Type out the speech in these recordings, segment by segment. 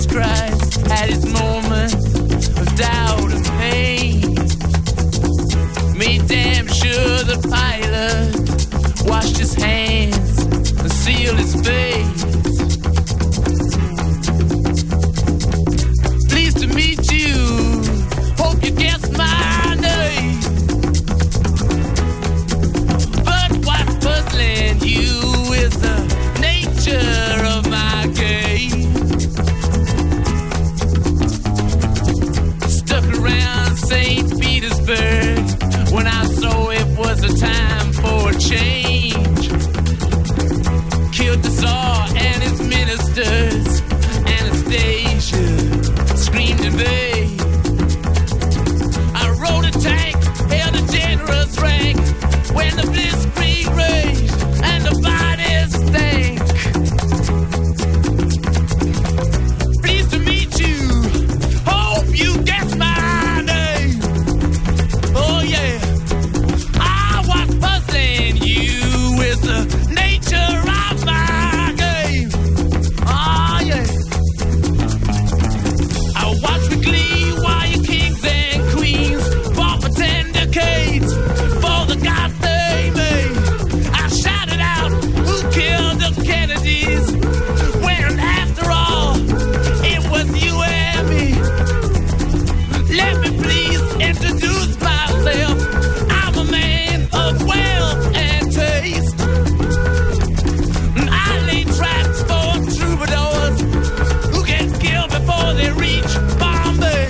Jesus Christ had his moment of doubt and pain. Made damn sure the pilot washed his hands and sealed his face. Pleased to meet you, hope you guessed my name. But what's puzzling you is the nature of my game. Stuck around St. Petersburg when I saw it was a time for a change. Killed the Tsar and his ministers. Anastasia screamed in vain. I rode a tank, held a generous rank when the blitzkrieg raged and the bodies stank. Pleased to meet you, hope you guessed my name. Oh yeah, I was puzzling you with the nature of my game. Oh yeah, I watched with glee while your kings and queens fought for 10 decades for the gods they made. I shouted out, who killed the Kennedys? When after all, it was you and me. Let me please introduce myself. I'm a man of wealth and taste. I lay traps for troubadours who get killed before they reach Bombay.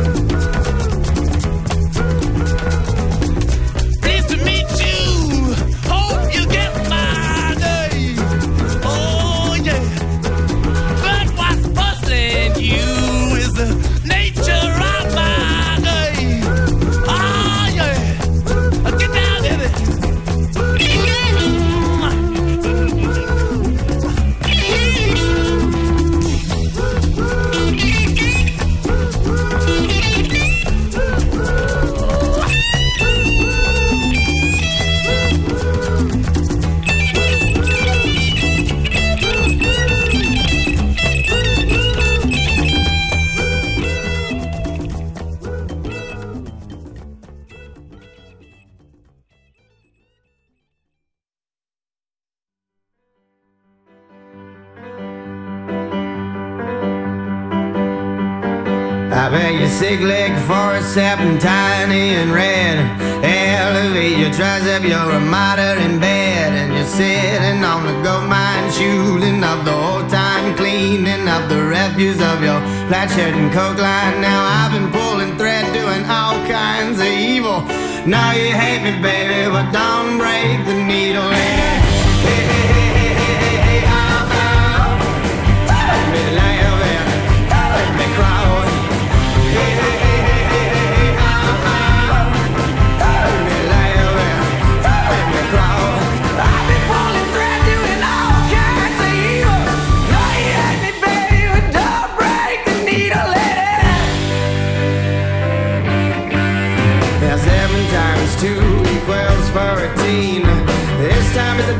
Pleased to meet you, hope you get my name. Oh yeah, but what's puzzling you is the nature of my game. Oh yeah, get down in it. I beg your sick leg for a serpentine in red. Elevate your tricep, you're a martyr in bed. And you're sitting on the gold mine, shooting up the old time, cleaning up the refuse of your plaid shirt and coke line. Now I've been pulling thread, doing all kinds of evil. Now you hate me, baby, but don't break the needle. Hey, hey, hey, hey, hey, hey, hey, ow, ow. Let me laugh and let me cry. Hey, hey, hey, hey, hey, hey, hey, ow, ow. Let me laugh and let me cry. I've been pulling thread, doing all kinds of evil. Now you hate me, baby, but don't break the needle, lady. Now 7 times 2 equals 14. This time is a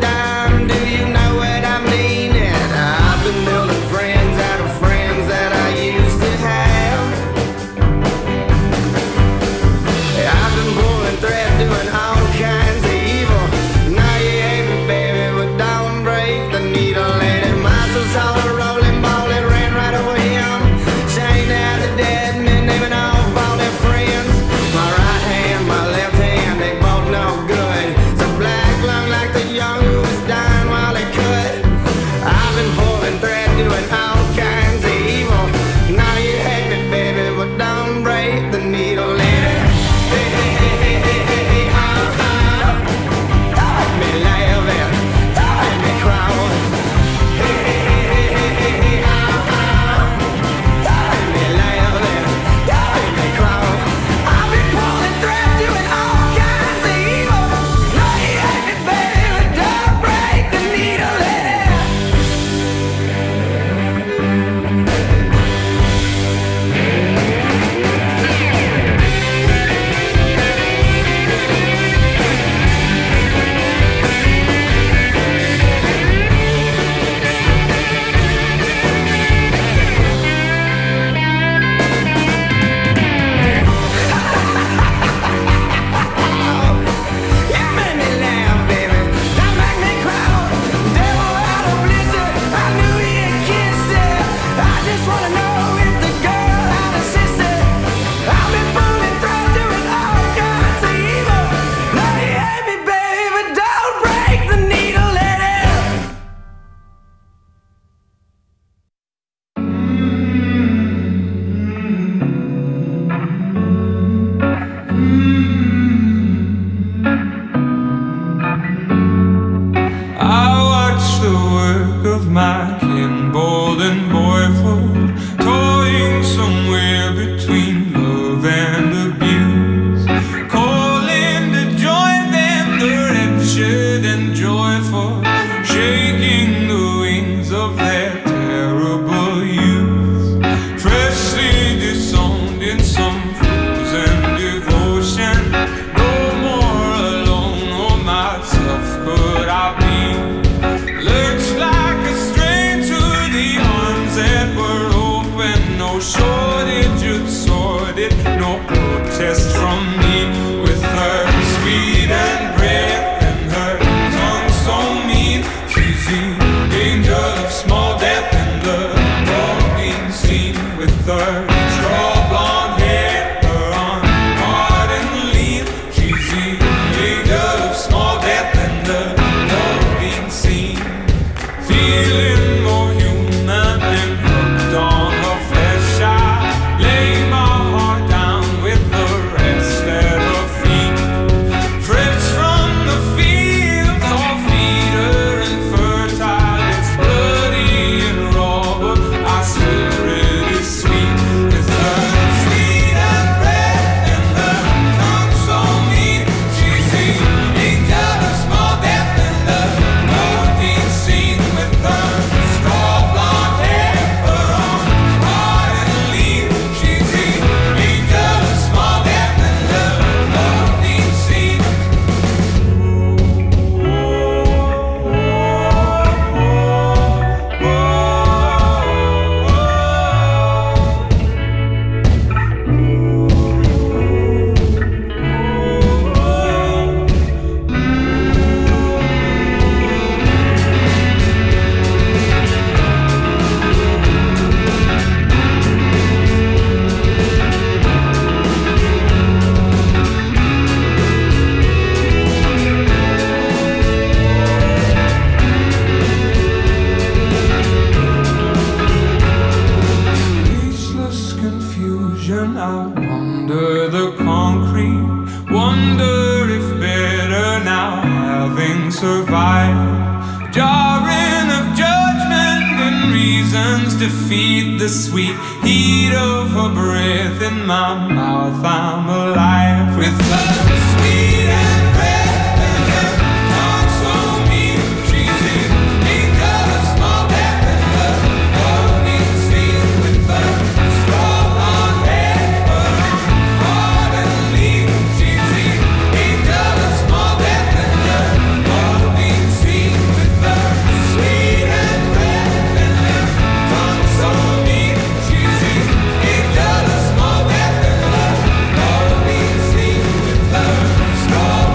golden boyhood, toying somewhere between love and abuse, calling to join them, the wretched and joyful, shaking the wings of their terrible youth, freshly disowned in some frozen devotion. No more alone, or myself could I be. Lurched like a strain to the arms that were open. No shortage of sordid, no protest from me. With her sweet and breath and her tongue so mean, she's the angel of small death and the walking scene. With her straw blonde hair, her arm hard and lean, she's the angel of small death and the walking scene. Feeling more human and hooked on her flesh, I lay my heart down with the rest at her feet. Fresh from the fields, all feeder and fertile, it's bloody and raw, but I swear it is sweet. With her sweet and red and her tongue so mean, she's the angel of small death and the walking scene. With her straw blonde hair, her arms hard and lean, she's the angel of small death and the walking scene. Faceless confusion, I wander the concrete, wonder if better now having survived. Jarring of judgment and reasons defeat the sweet heat of her breath in my mouth. I'm alive with her sweet and red and her tongue so mean, she's the angel of small death and the walking scene. With her straw blonde hair, her arms hard and lean, she's the angel of small death and the walking scene. With her sweet and red and her tongue so mean, she's the angel of small death and the walking scene. With her straw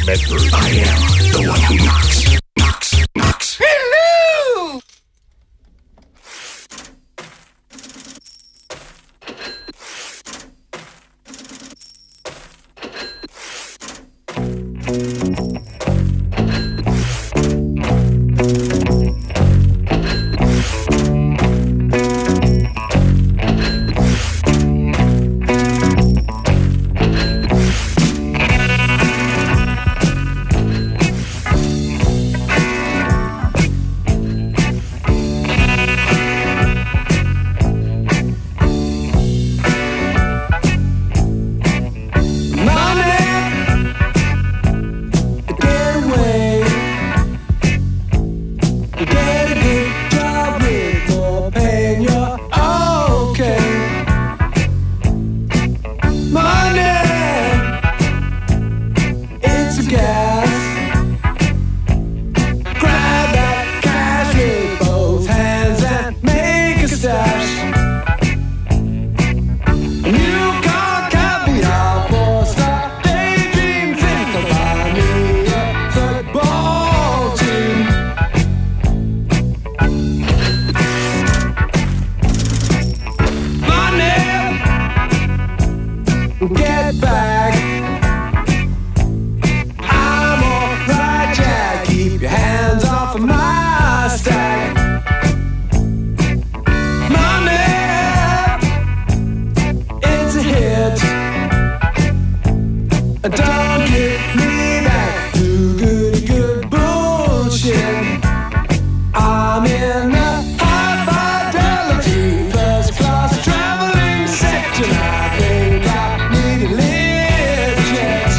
Bedford. I am the one who knocks, knocks, knocks. Hello! Get back. I'm alright, Jack. Keep your hands off of my stack. Money, it's a hit. Don't get me back to good bullshit. I'm in the high fidelity first class traveling section. I think I need a lift jet.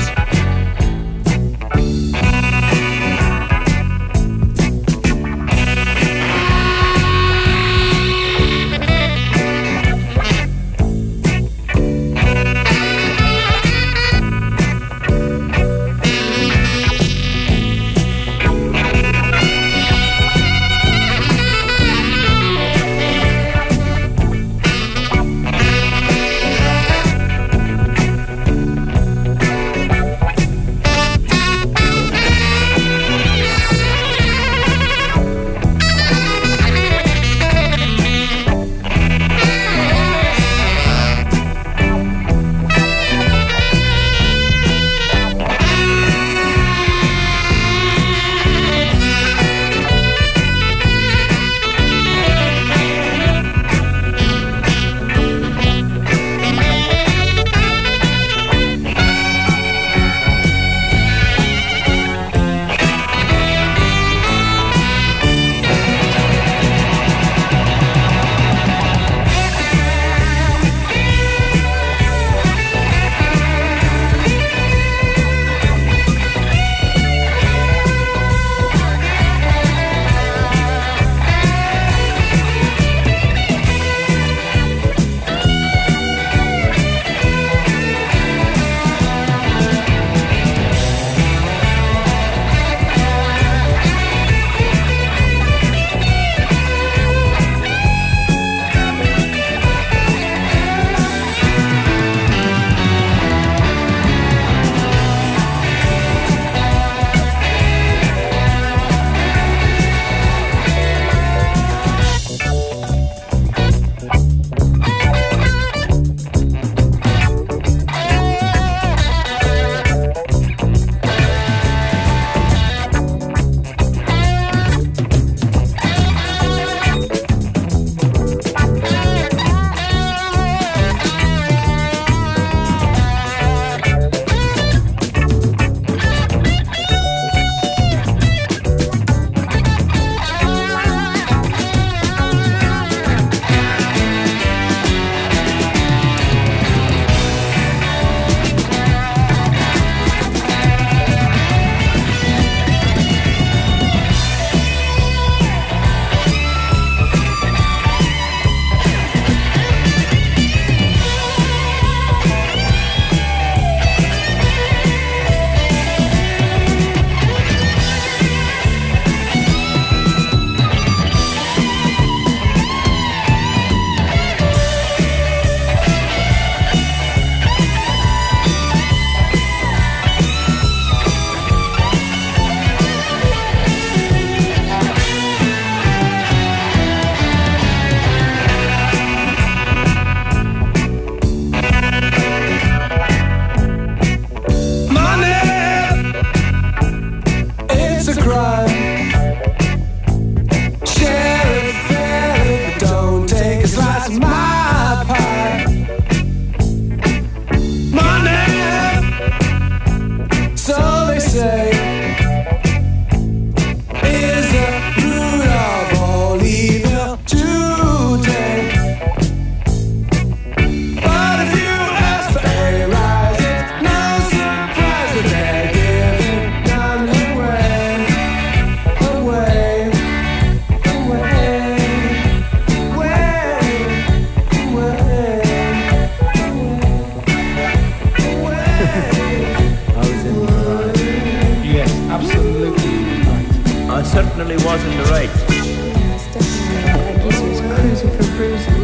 definitely wasn't the right. Yeah, it's definitely like he was cruising for bruising.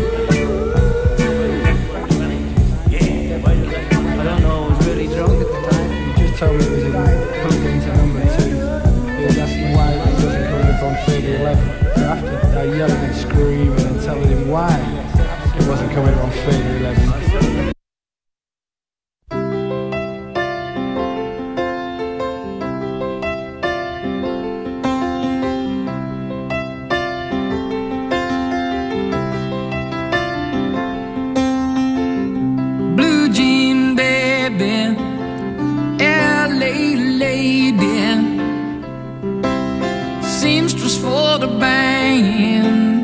Yeah, I don't know, I was really drunk at the time. He just told me it was plugged into number 2. He was asking why it wasn't coming up on 3011. So after I yelling and screaming and telling him why it wasn't coming up on 3011. Blue jean baby, LA lady, seamstress for the band,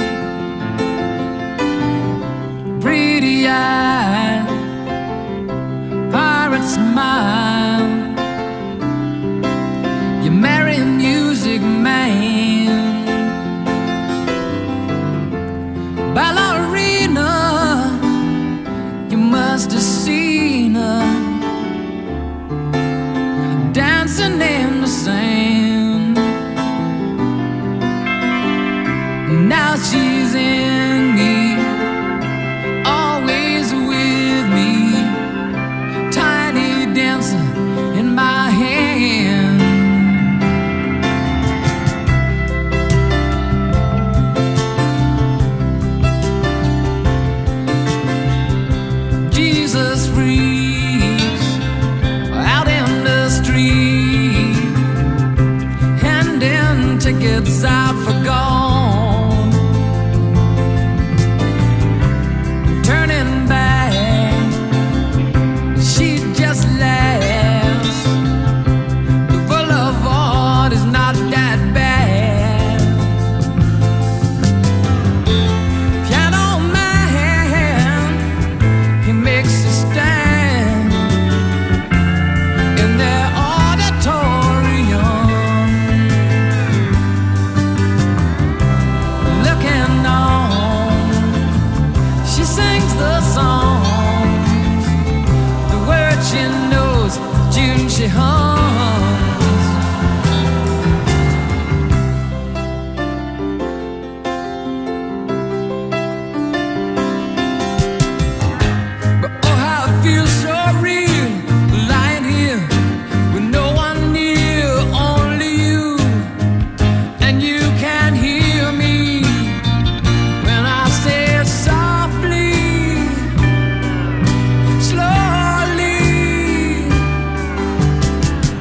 pretty eye, pirate smile. You marry a music man, ballerina. You must have seen her dancing in the sand. Now she's in me, always with me, tiny dancer in my hand. Jesus freaks out in the street, handing tickets out for gone, turning back, she just laughs. The boulevard is not that bad. Piano man, he makes a stand in their auditorium, looking on. She sings the songs, the words she knows, June she hums. But oh, how it feels so real, lying here with no one near, only you, and you can hear me when I say it softly, slowly.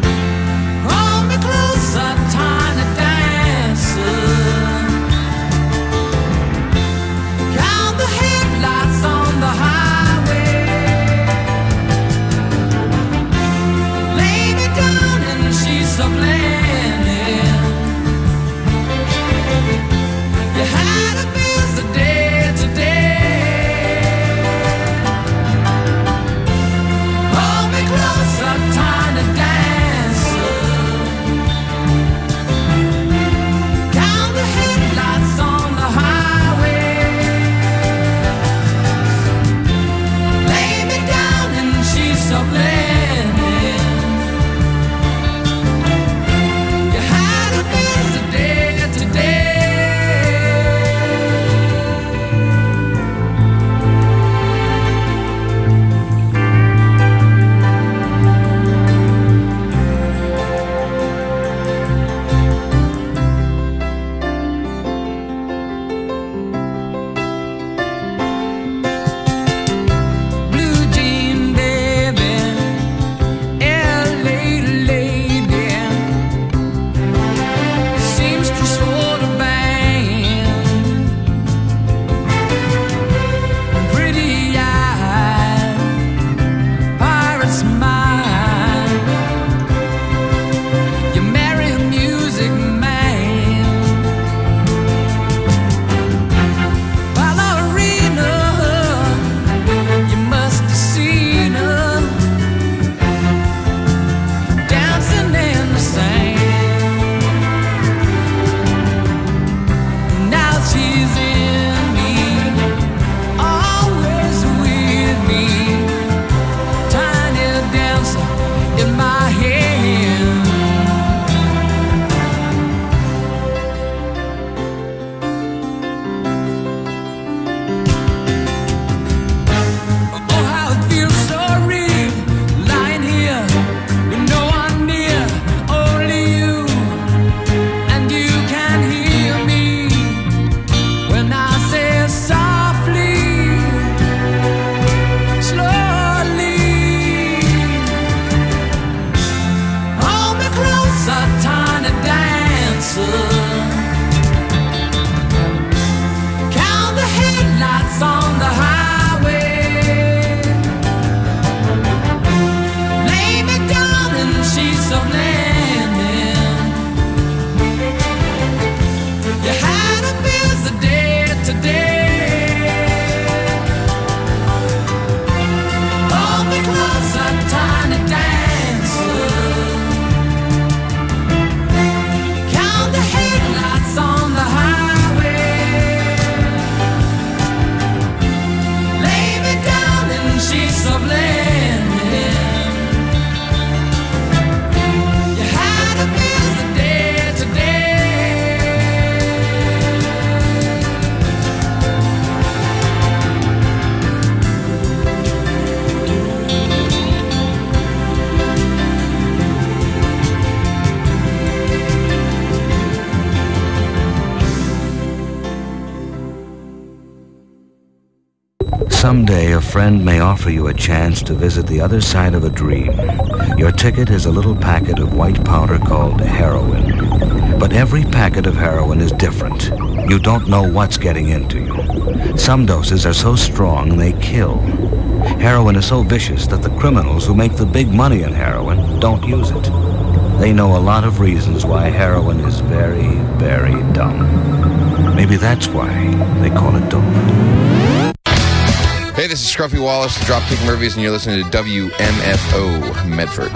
chance of landing. You had a busy day today. All because of tiny dancers. Count the headlights on the highway. Lay me down in sheets of landing. You had a busy day today. Someday a friend may offer you a chance to visit the other side of a dream. Your ticket is a little packet of white powder called heroin. But every packet of heroin is different. You don't know what's getting into you. Some doses are so strong they kill. Heroin is so vicious that the criminals who make the big money in heroin don't use it. They know a lot of reasons why heroin is very, very dumb. Maybe that's why they call it dope. Hey, this is Scruffy Wallace, the Dropkick Murphys, and you're listening to WMFO Medford.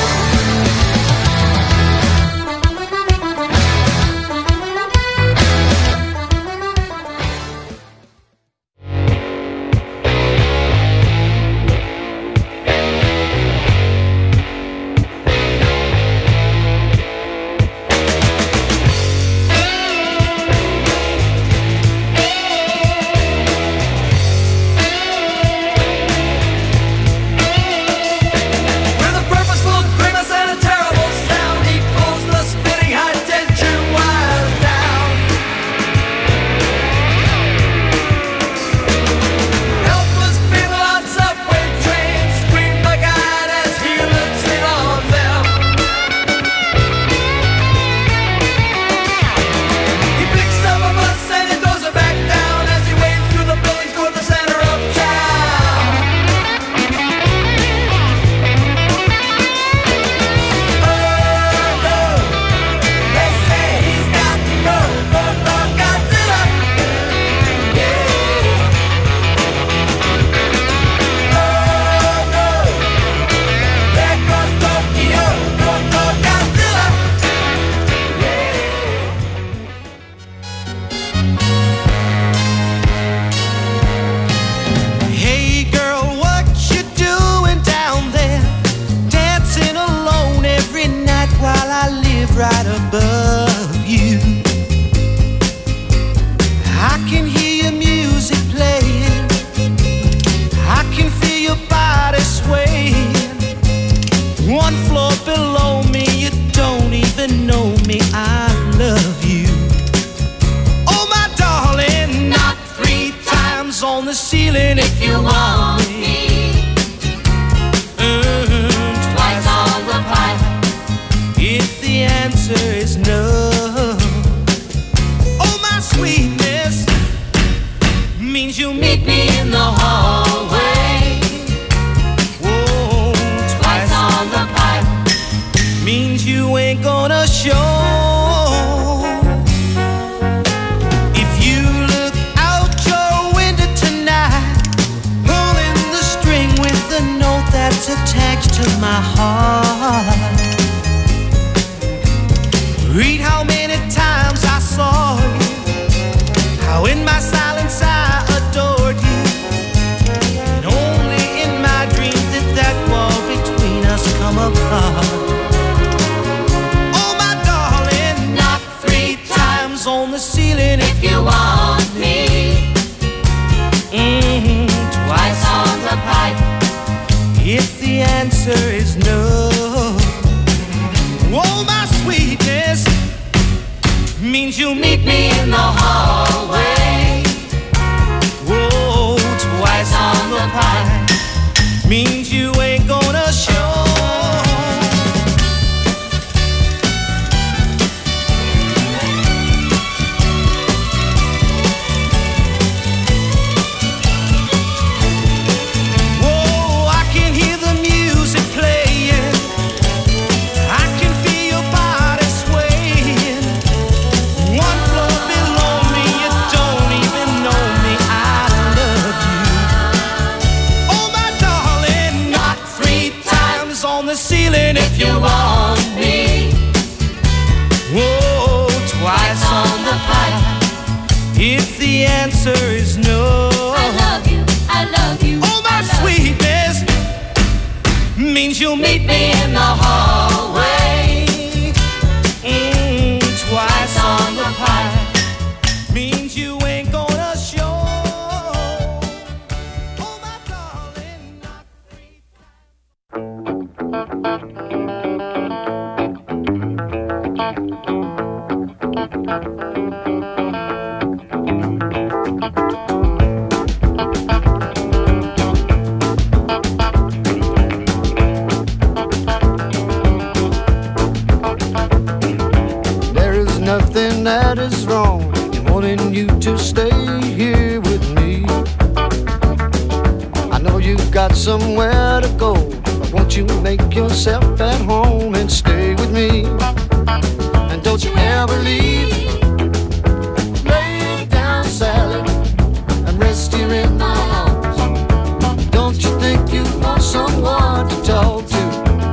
With a purposeful grimace and a terrible sound, he pulls the spitting high tension wires down. Helpless people on subway trains scream bug-eyed as he looks in on them. He picks up a bus and he throws it back down as he waves through the buildings toward the center of town. They say he's got to go, Godzilla. There goes Tokyo, Godzilla. Hey girl, what you doing down there? Dancing alone every night while I live right above you. I can hear your music playing. I can feel your body swaying. One floor below me, you don't even know me. I love you. Oh my darling, not 3 times on the ceiling if you want me. Twice on the pipe if the answer is no. Oh my sweetness means you meet me in the hallway. Whoa, twice on the pipe means you ain't gonna show. If you look out your window tonight, pulling the string with the note that's attached to my heart. Read how many times I saw you, how in my silence I adored you, and only in my dreams did that wall between us come apart. Oh my darling, not 3 times on the ceiling if you want me. Twice on the pipe if the answer is no. Oh my sweetness means you meet me in the hallway. Whoa, twice on the pipe means you ain't gonna show. Whoa, I can hear the music playing. I on the ceiling if you want me. Whoa, twice on the pipe if the answer is no. I love you, I love you. Oh, my sweetness means you'll meet me in the hallway. Twice on the pipe means you ain't gonna show. Oh, my darling, not 3 There is nothing that is wrong in wanting you to stay here with me. I know you've got somewhere to go, but won't you make yourself at home and stay with me? And don't you ever leave. Lay down, Sally, and rest here in my arms. Don't you think you want someone to talk to?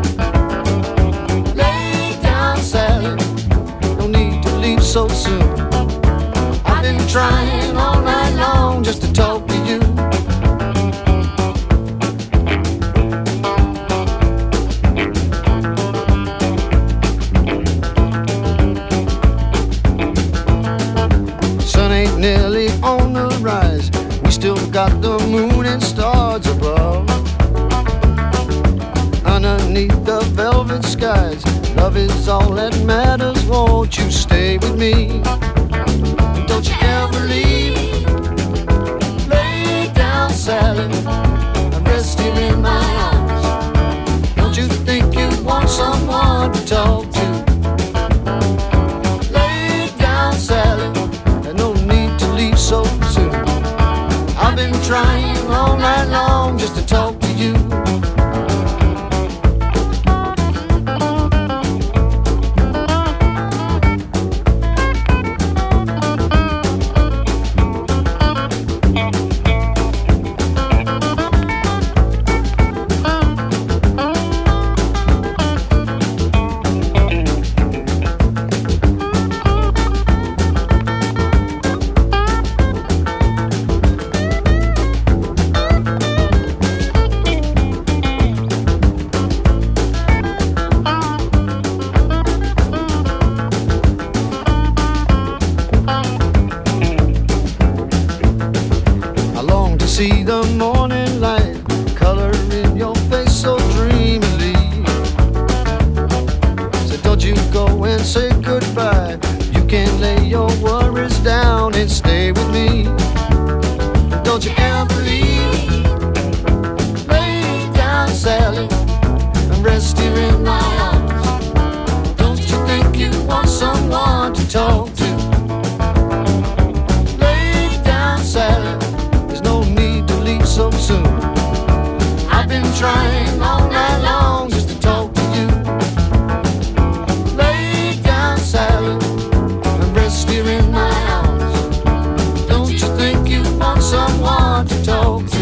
Lay down, Sally, no need to leave so soon. I've been trying all night long just to talk to you. Sun ain't nearly on the rise. We still got the moon and stars above. Underneath the velvet skies, love is all that matters. Won't you stay with me? Don't you ever leave. Lay down, Sally, and rest here in my arms. Don't you think you want someone to talk to? Lay down, Sally, and no need to leave so soon. I've been trying all night long just to talk to you. See the morning light color in your face so dreamily. So don't you go and say goodbye. You can lay your worries down and stay with me. Don't you ever leave. Lay down, Sally, and rest here in my arms. Don't you think you want someone to talk to? Lay down, Sally, so soon. I've been trying all night long just to talk to you. Lay down, Sally, and rest here in my arms. Don't you think you want someone to talk to?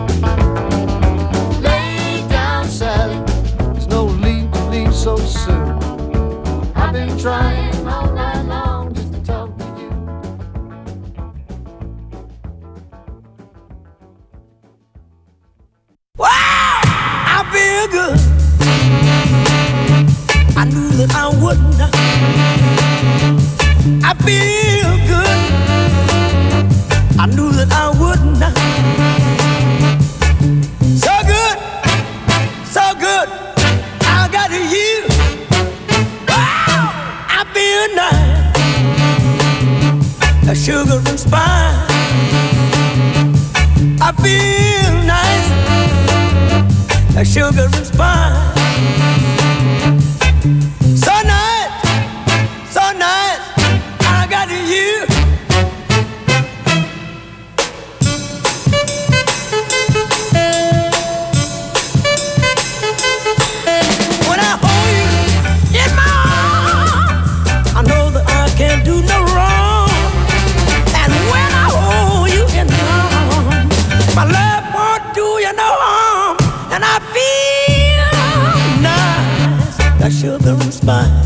Lay down, Sally, there's no need to leave so soon. I've been trying all night long just to talk to you. Feel good. I knew that I wouldn't. I feel good. I knew that I wouldn't. So good, so good. I got you. Wow, I feel nice. A sugar and spice. I feel nice. A sugar and spice. So nice, so nice. I got you. When I hold you in my arms, I know that I can't do no wrong. And when I hold you in my arms, my love won't do you no harm. And I feel like sugar and spice.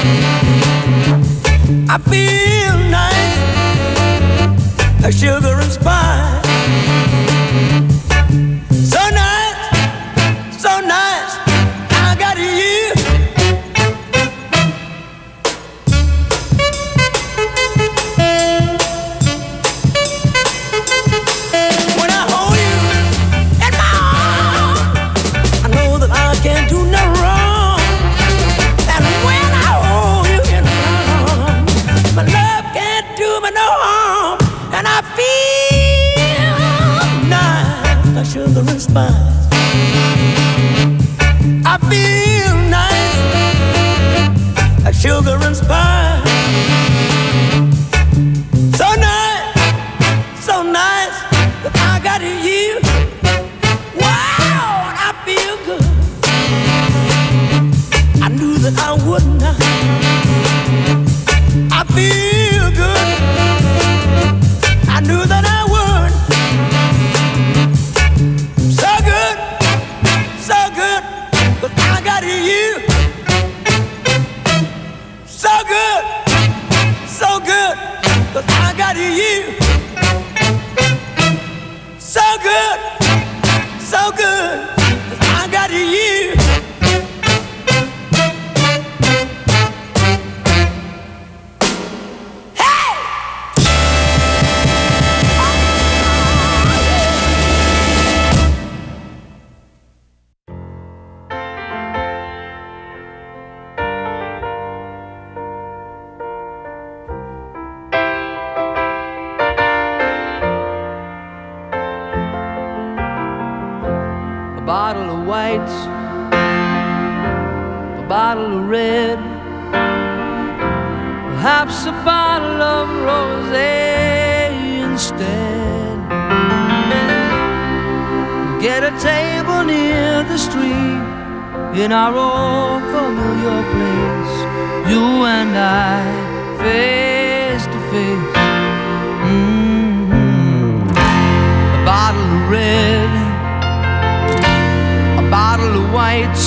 I feel nice like sugar and spice. So nice, so nice, I got you. When I hold you in my arms, I know that I can't do no wrong. And when I hold you in my arms, my love can't do me no harm. And I feel nice like sugar and spice. I feel nice like sugar and spice. So nice, so nice that I got you. Wow, and I feel good. I knew that I would not. I feel good. I knew that I would. So good, so good, but I got you. So good, so good, but I got you. So good, so good, but I got you. A bottle of white, a bottle of red, perhaps a bottle of rosé instead. Get a table near the street in our old familiar place, you and I, face to face. A bottle of red, a bottle of whites.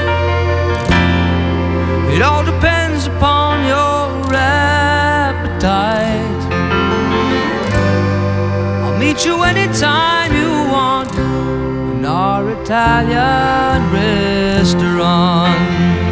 It all depends upon your appetite. I'll meet you anytime you want in our Italian restaurant.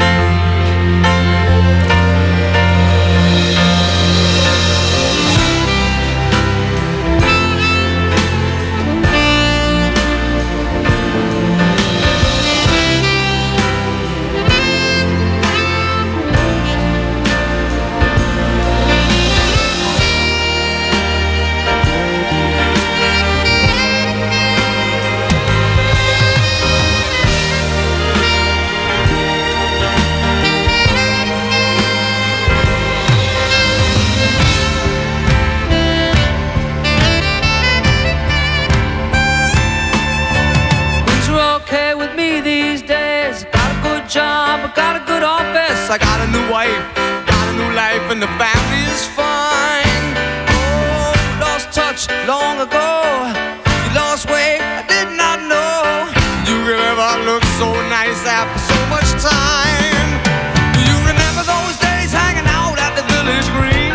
I got a new wife, got a new life, and the family is fine. Oh, lost touch long ago. You lost weight, I did not know. You could ever look so nice after so much time. Do you remember those days hanging out at the Village Green?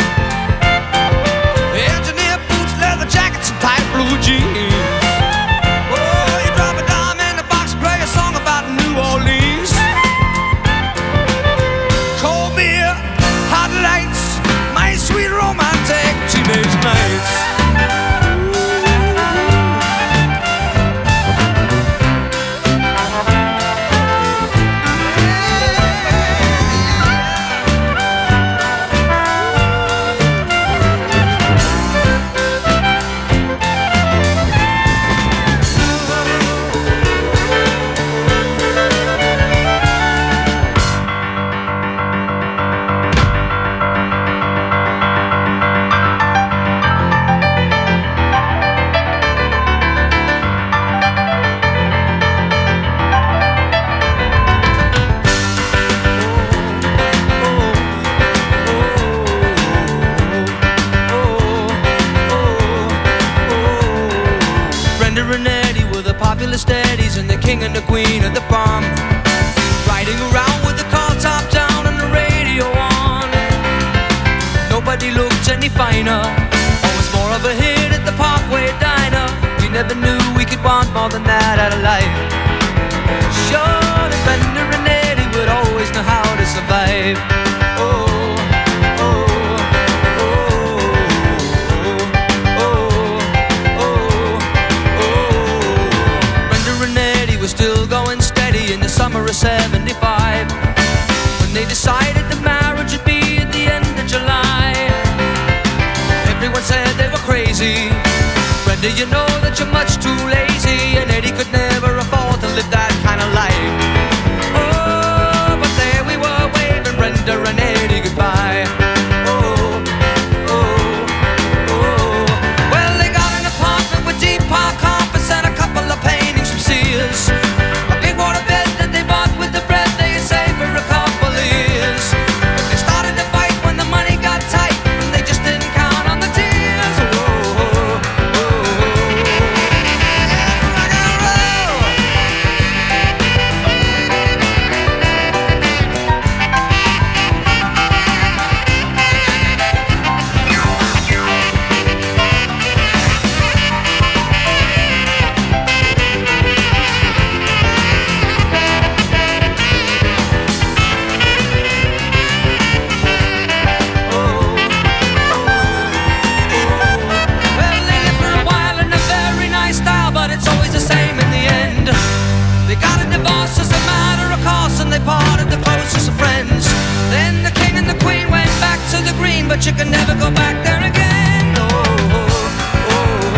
Engineer boots, leather jackets, and tight blue jeans. Oh, you drop a dime in the box, play a song about New Orleans. Sweet romantic teenage nights. Steadies and the king and the queen of the palm, riding around with the car. finer. Always more of a hit at the Parkway Diner. We never knew we could want more than that out of life. Surely Brenda and Eddie would always know how to survive. Oh, oh, oh, oh, oh, oh. Brenda and Eddie were still going steady in the summer of '75, when they decided the marriage would be at the end of July. Everyone said they were crazy. Brenda, you know that you're much too lazy, and Eddie could never afford to live that kind of life. Oh, but there we were waving Brenda and Eddie goodbye. Oh, oh, oh. Well, they got an apartment with deep park carpets and a couple of paintings from Sears. A big water bed that they bought with the bread they had saved for a couple of years. But they started to fight when the money got tight, and they just didn't count on the tears. Oh, oh, oh. They got a divorce as a matter of course, and they parted the closest of friends. Then the king and the queen went back to the green, but you can never go back there again. Oh, oh, oh,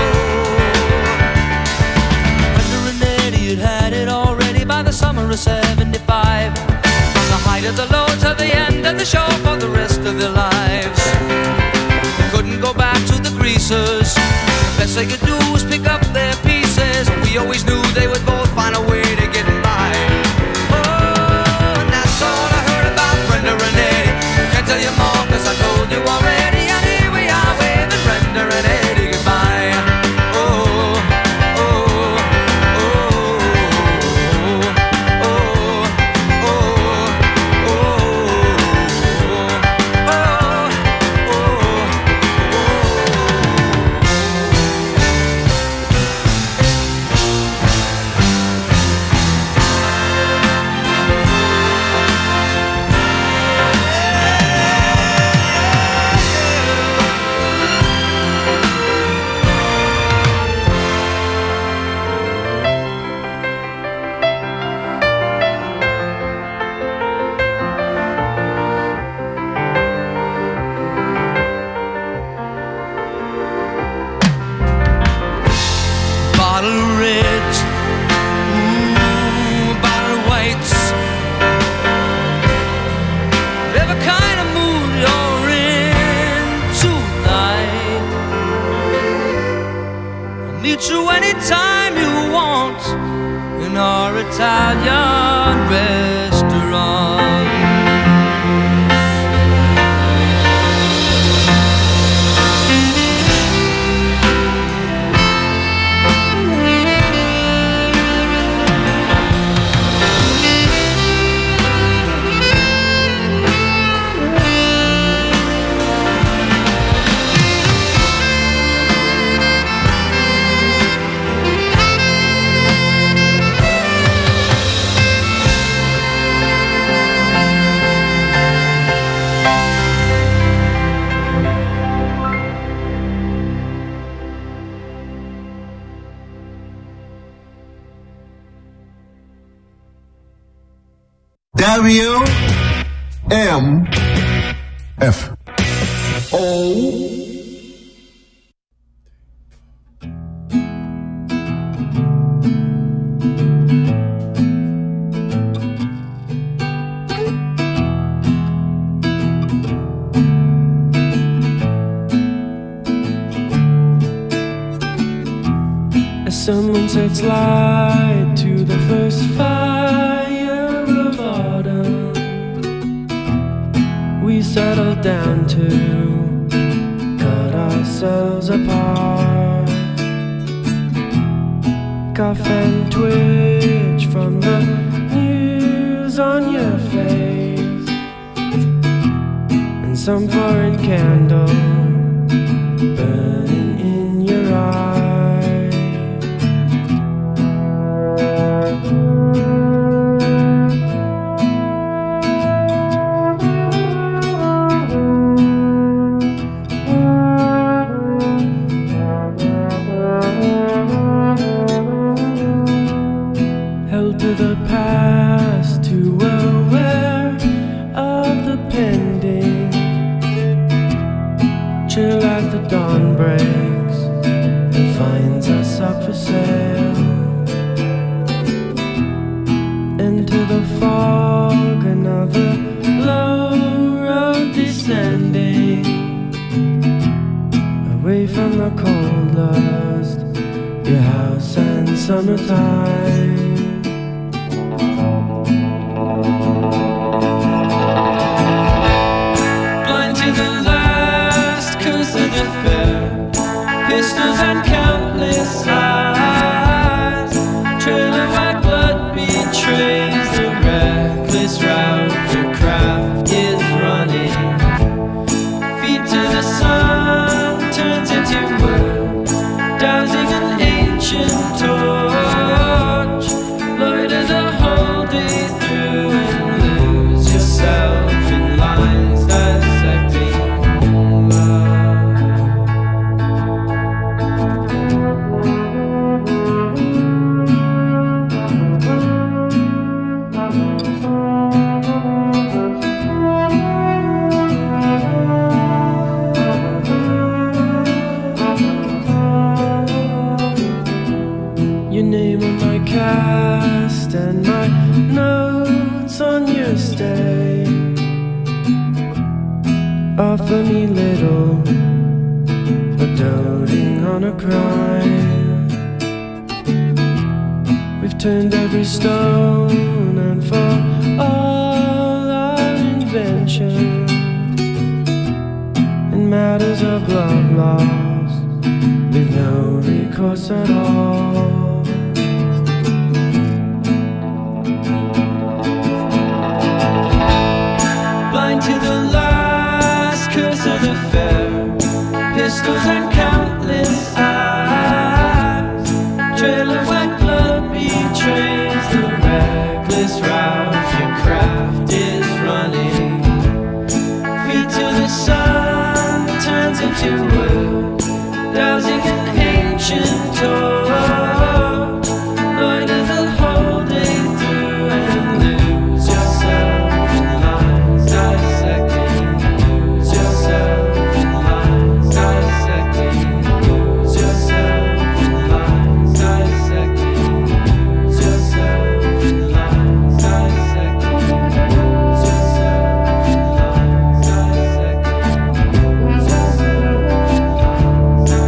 oh. Brenda and Eddie had had it already by the summer of '75. From the height of the low to the end of the show for the rest of their lives. They couldn't go back to the greasers. The best they could do was pick up their pieces. We always knew they would both find a way to get by. Oh, and that's all I heard about Brenda and Eddie. Can't tell you more cause I told you already. And here we are waving Brenda and Eddie goodbye. Oh, oh, oh, oh, oh, oh, bottle of reds, ooh, bottle of whites. Whatever kind of mood you're in tonight, I'll meet you anytime you want in our Italian restaurant. WMFO. Someone sets light to the first fire of autumn. We settle down to cut ourselves apart. Cough and twitch from the news on your face, and some foreign candle burning in your eye. Held to the past, too aware of the pending. Chill as the dawn breaks and finds us up for sale. Into the fog, another low road descending. Away from the cold lust, your house and summertime. Blind to the last curse of the fair, pistols and countless eyes. Trail of white blood betrays the reckless route your craft is running. Feet to the sun turns into wood, dousing an ancient torch. Loiter the whole day through and lose yourself in lines dissecting love. Your name on my cast and my notes on your stay offer me little, but doting on a crime. We've turned every stone, and for all our invention in matters of love lost, we've no recourse at all. Blind to the last curse of the fair, pistols and countless eyes. Trail of white blood betrays the reckless route your craft is running. Feet to the sun turns into wood, dousing an ancient torch. Loiter the whole day through and lose yourself in lines dissecting. Lose yourself in lines dissecting. Lose yourself in lines dissecting. Lose yourself in lines dissecting. Lose yourself in lines dissecting. Lose yourself in lines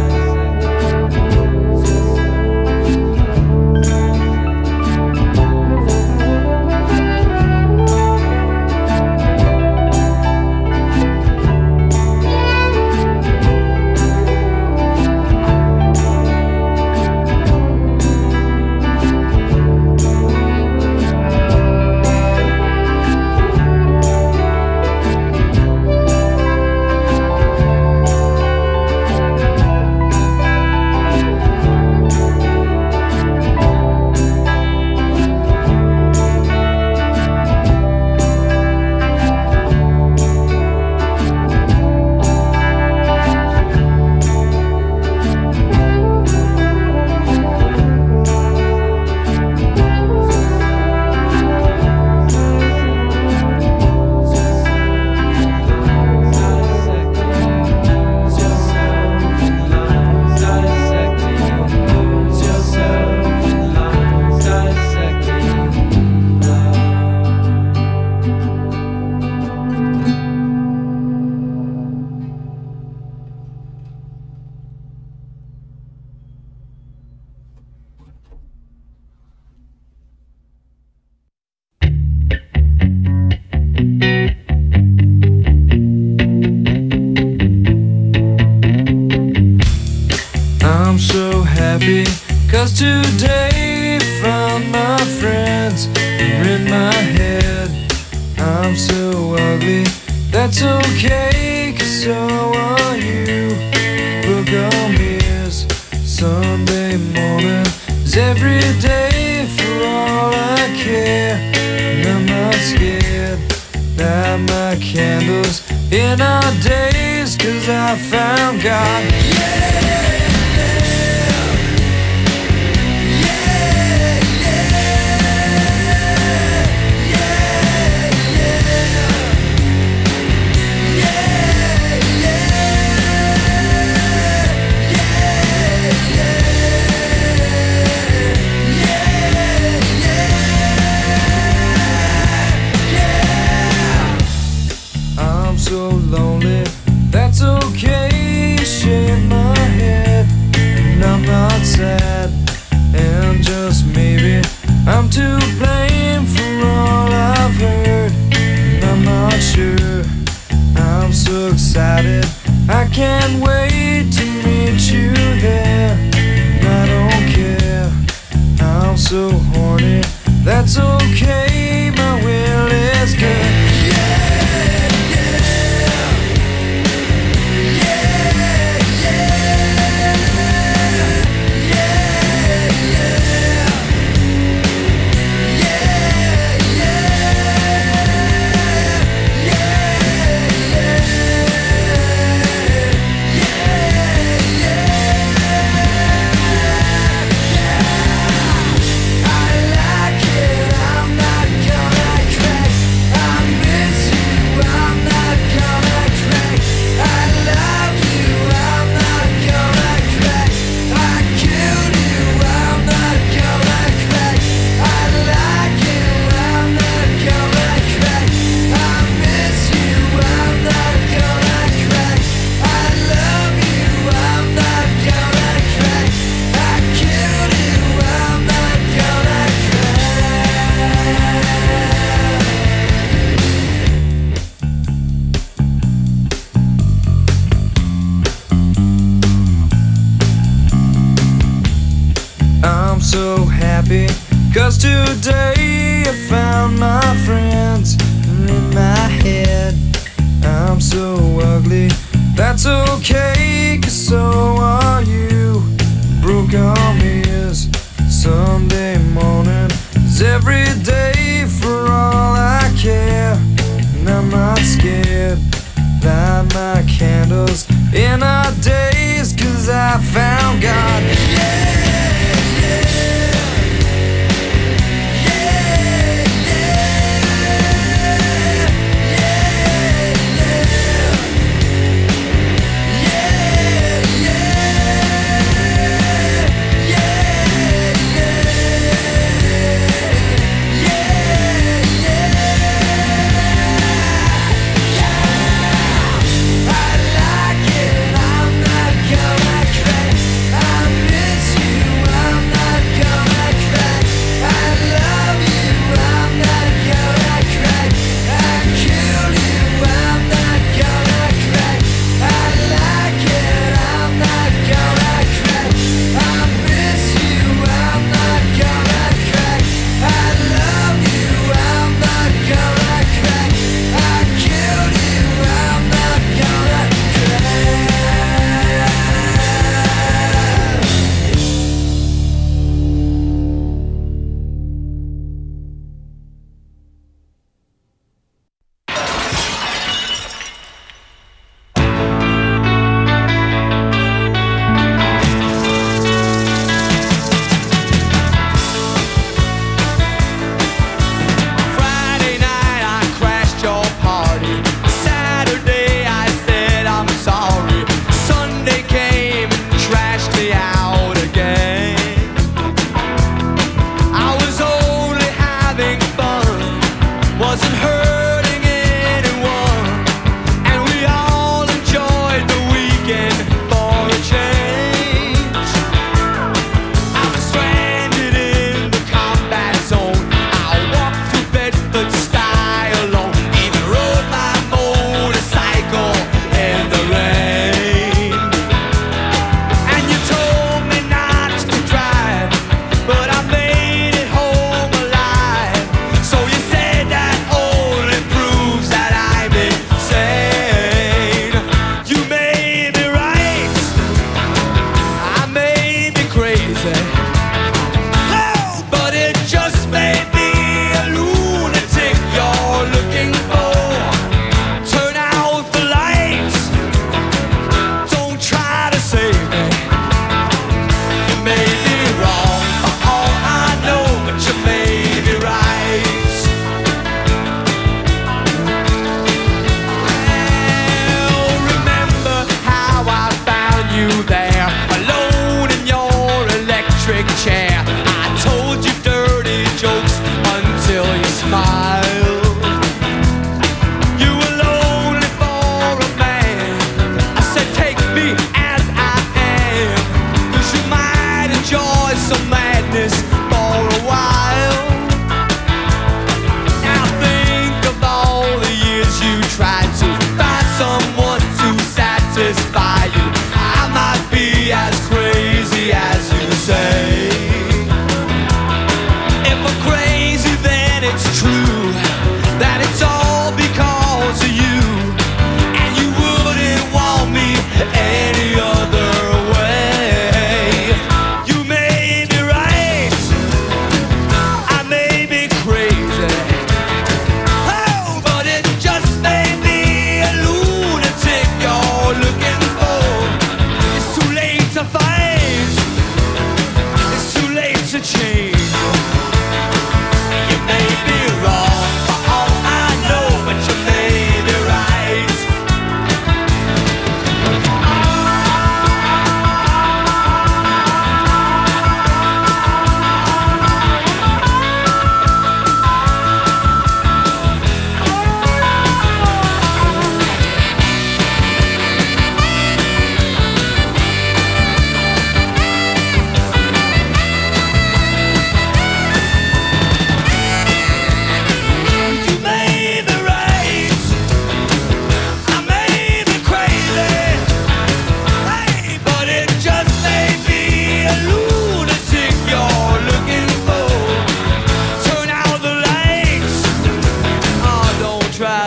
I'm so happy, 'cause today found my friends are in my head. I'm so ugly, that's okay, 'cause so are you. light my candles in our days, 'cause I found God. So lonely, that's okay. Shake my head, and I'm not sad. And just maybe I'm to blame for all I've heard. And I'm not sure. I'm so excited, I can't wait to meet you there. And I don't care, I'm so horny. That's okay, my will is good. So happy, 'cause today I found my friends in my head. I'm so ugly, that's okay, 'cause so are you. Broke arm is Sunday morning, is every day for all I care. And I'm not scared, light my candles in our days, 'cause I found God. Yeah.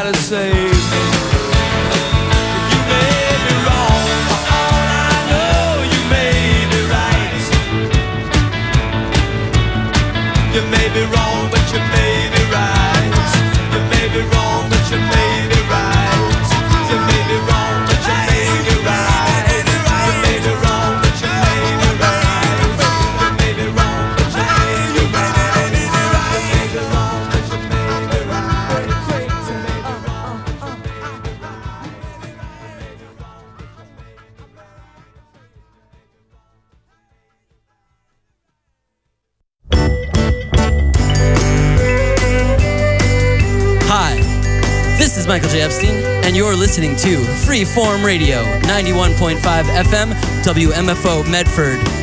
try to save me. You may be wrong, for all I know, you may be right. You may be wrong, but you may be right. You may be wrong, but you may be right. You may be wrong, but you may be right. You may be wrong, but you may be right. You may be wrong, but you may be right. You may be wrong, but you may be right. Hi, this is Michael J. Epstein, and you're listening to Freeform Radio, 91.5 FM, WMFO Medford.